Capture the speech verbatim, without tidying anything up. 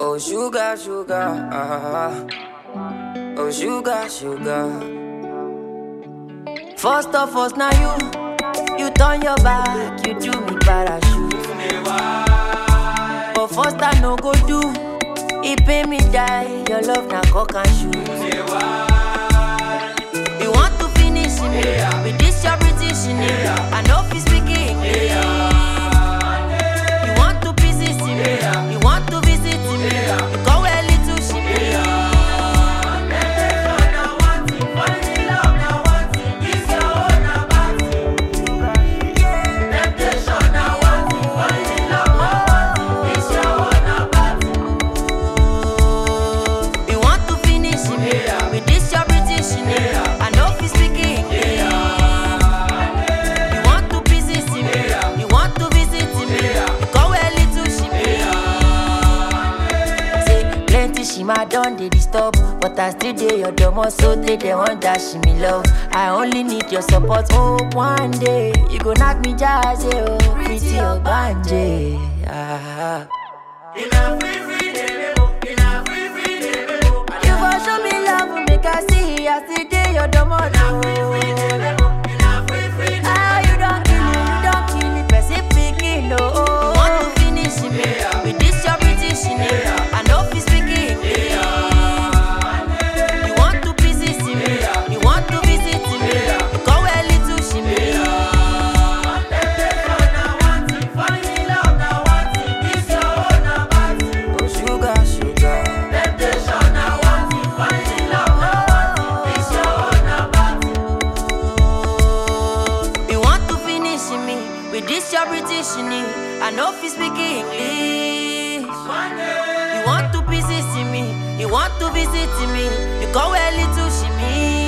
Oh sugar, sugar, ah. Oh sugar, sugar. First of all, now you, you turn your back, you do me parachute. But first I no go do, it pay me die, your love na cock and shoe. You want to finish me, with this your British in it, I know if you speak English. You want to visit me, you want to visit me, you go a little ship. I done they disturb, but I still dey your domo, so they they want dash me love. I only need your support. Oh, one day you go knock me jazzy, oh, pretty or banje. Ah. In a free free day, in a free free day, you go show me love, make I see. I still dey your domo, now. Ah, you don't kill me, you don't kill me, Pacific, no. You want to finish me with this your British in it. I know if you speak English. You want to visit me, you want to visit me, you go a little shimmy. Oh sugar, sugar. You want to finish me with this your British in it. I know if you speak English. You want to visit me, you want to visit me, you go a little shimmy.